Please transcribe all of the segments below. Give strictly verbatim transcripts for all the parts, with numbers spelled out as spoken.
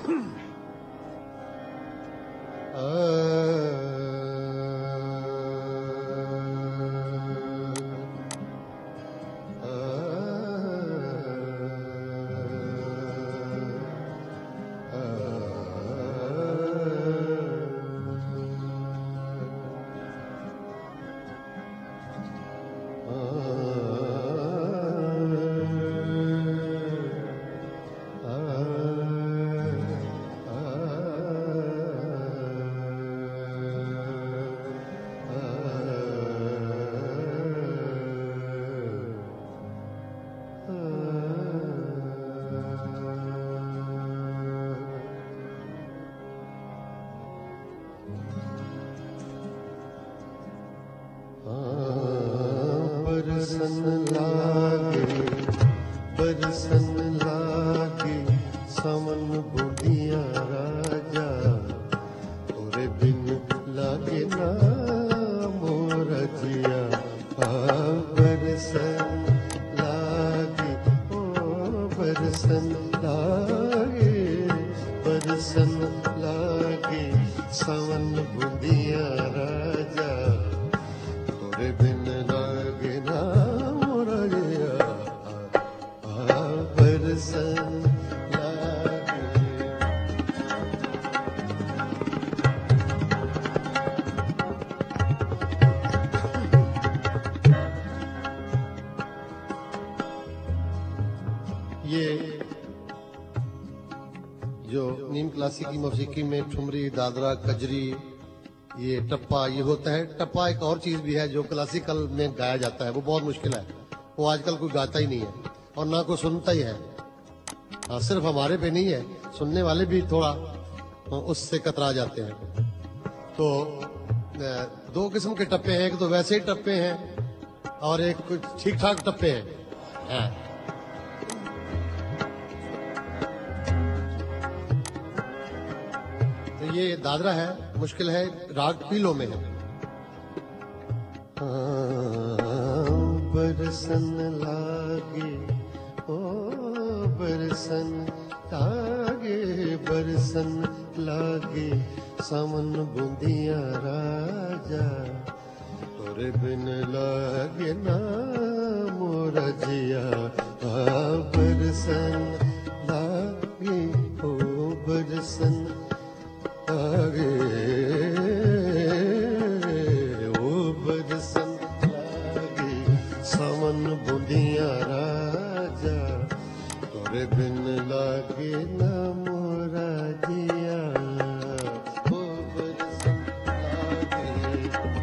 बरसन लागे बरसन लागे सावन बुढ़िया राजा तोरे बिन लागे ना मोर जिया। बरसन लागे ओ बरसन लागे बरसन लागे सावन बुढ़िया राजा तोरे बिन लागे ना मोर जिया। बरसन लागे ये जो नीम क्लासिकी मौसीकी में ठुमरी, दादरा, कजरी, ये टप्पा ये होता है। टप्पा एक और चीज भी है जो क्लासिकल में गाया जाता है, वो बहुत मुश्किल है, वो आजकल कोई गाता ही नहीं है और ना कोई सुनता ही है। हाँ, सिर्फ हमारे पे नहीं है, सुनने वाले भी थोड़ा उससे कतरा जाते हैं। तो दो किस्म के टप्पे हैं, एक तो वैसे ही टप्पे हैं और एक कुछ ठीक ठाक टप्पे हैं। हाँ। तो ये दादरा है, मुश्किल है, राग पीलो में है। बरसन लागे ओ बरसन लागे बरसन लागे सावन बुंदिया राजा तोरे बिन लागे ना मोर जिया। बरसन लागे ओ बरसन लागे ओ बरसन लागे सावन बुंदिया राजा तोरे बिन लागे ना मोर जिया। ओ बरसन लागे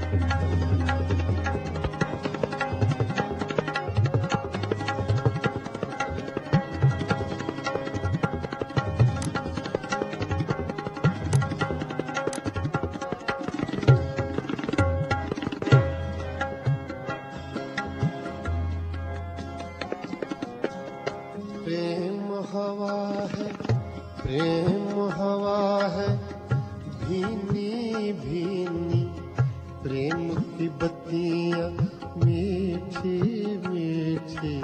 प्रेम हवा है प्रेम हवा है भीनी भीनी प्रेम की बत्तियां मीठी मीठी।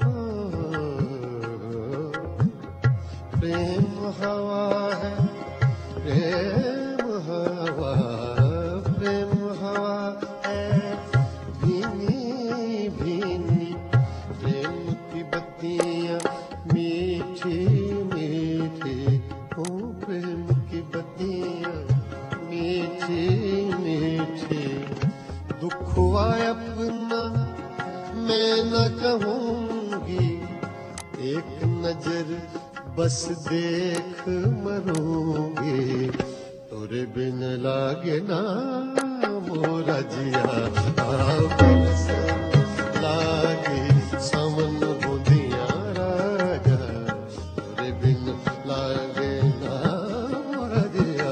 प्रेम हवा है प्रेम हवा प्रेम हवा है भीनी भीनी प्रेम की बत्तियां मीठी मीठी। ओ प्रेम की बत्तियां मीठी मीठी। दुख हुआ अपना मैं न कहूंगी एक नजर बस देख मरूंगी तोरे बिन लागे ना मोर जिया। बरसन लागे सावन बुंदिया राजा तोरे बिन लागे ना मोर जिया।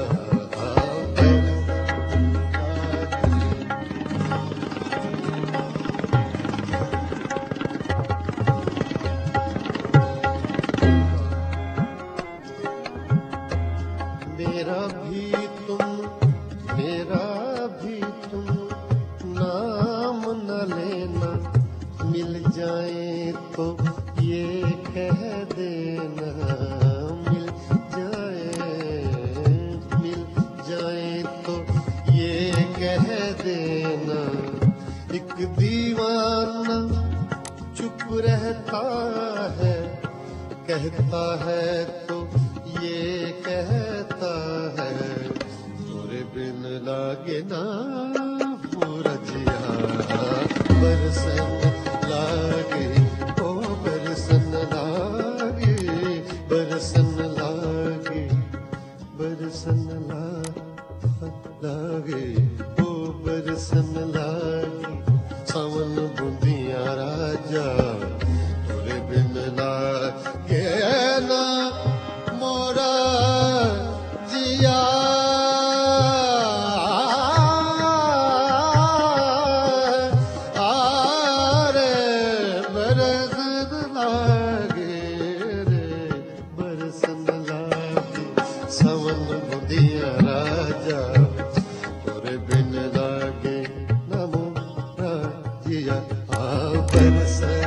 मेरा भी तुम मेरा भी तुम नाम न लेना मिल जाए तो ये कह देना मिल जाए कहता है तो ये कहता है, तोरे बिन लागे ना पूरा जिया, बरसन लागे ओ बरसन लागे, बरसन लागे, बरसन लागे ओ बरसन लागे, सावन बुंदिया राजा तोरे बिन लागे ना मोरा जिया, आरे बरसन लागे रे बरसन लागे, सावन बुंदिया राजा तोरे बिन लागे ना मोरा जिया, आ बरसन